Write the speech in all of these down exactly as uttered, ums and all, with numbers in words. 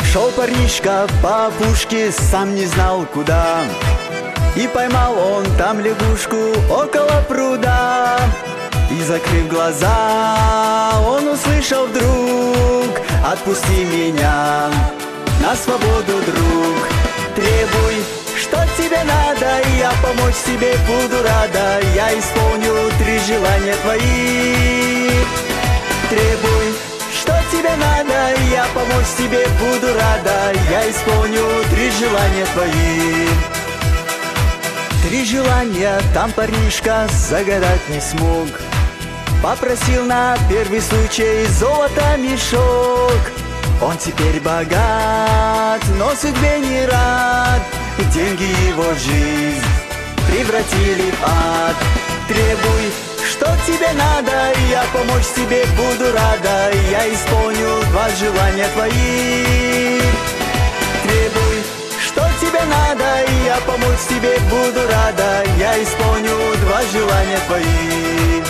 Шел парнишка по опушке, сам не знал куда, и поймал он там лягушку около пруда. И, закрыв глаза, он услышал вдруг: отпусти меня на свободу, друг. Требуй, что тебе надо, и я помочь тебе буду рада. Я исполню три желания твои. Требуй, что тебе надо, и я помочь тебе буду рада. Я исполню три желания твои. Три желания там парнишка загадать не смог. Попросил на первый случай золото мешок. Он теперь богат, но судьбе не рад. Деньги его жизнь превратили в ад. Требуй, что тебе надо, и я помочь тебе буду рада. Я исполню два желания твои. Требуй, что тебе надо, и я помочь тебе буду рада. Я исполню два желания твои.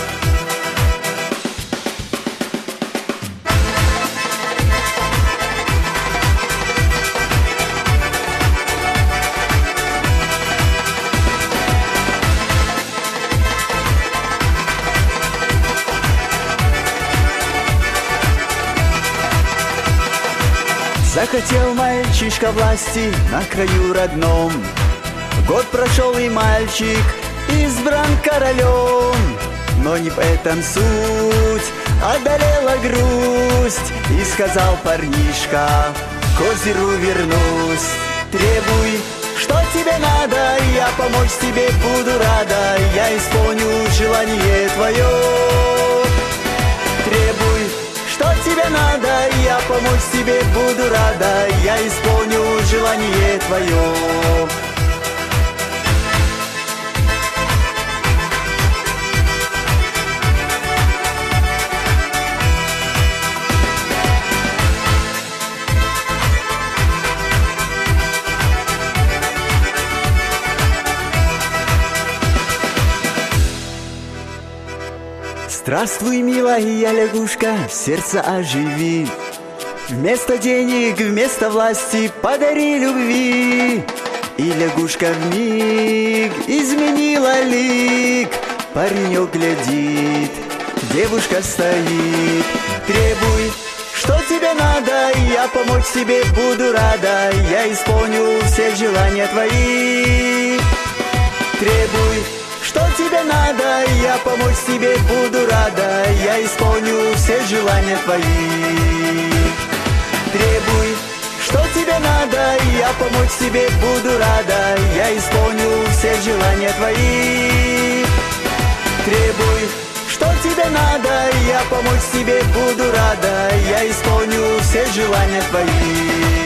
Захотел мальчишка власти на краю родном. Год прошел, и мальчик избран королем. Но не в этом суть, одолела грусть. И сказал парнишка: к озеру вернусь. Требуй, что тебе надо, и я помочь тебе буду рада. Я исполню желание твое. Требуй, что тебе надо, и я помочь тебе буду рада. Я исполню желание твое. Здравствуй, милая лягушка, сердце оживи. Вместо денег, вместо власти подари любви. И лягушка вмиг изменила лик. Паренек глядит, девушка стоит. Требуй, что тебе надо, и я помочь тебе буду рада. Я исполню все желания твои. Требуй, что тебе надо, и я помочь тебе буду рада. Я исполню все желания твои. Требуй, что тебе надо, и я помочь тебе буду рада. Я исполню все желания твои. Требуй, что тебе надо, и я помочь тебе буду рада. Я исполню все желания твои.